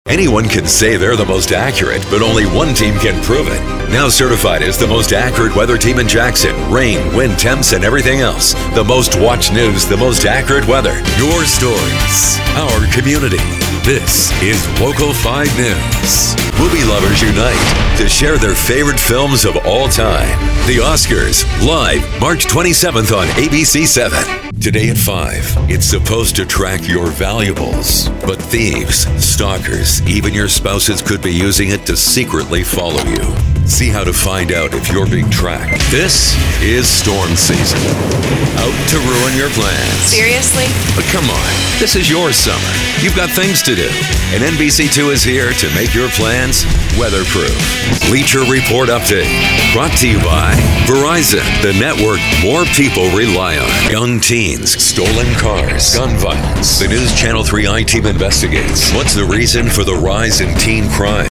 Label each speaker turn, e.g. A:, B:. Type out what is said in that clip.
A: Anyone can say they're the most accurate, but only one team can prove it. Now certified as the most accurate weather team in Jackson. Rain, wind, temps, and everything else. The most watched news, the most accurate weather. Your stories, our community. This is Local 5 News. Movie lovers unite to share their favorite films of all time. The Oscars, live March 27th on ABC 7. Today at 5, it's supposed to track your valuables. But thieves, stalkers, even your spouses could be using it to secretly follow you. See how to find out if you're being tracked. This is storm season. Out to ruin your plans.
B: Seriously?
A: But come on, this is your summer. You've got things to do. And NBC2 is here to make your plans weatherproof. Bleacher Report Update. Brought to you by Verizon, the network more people rely on. Young teens, stolen cars, gun violence. The News Channel 3 I team investigates. What's the reason for the rise in teen crime?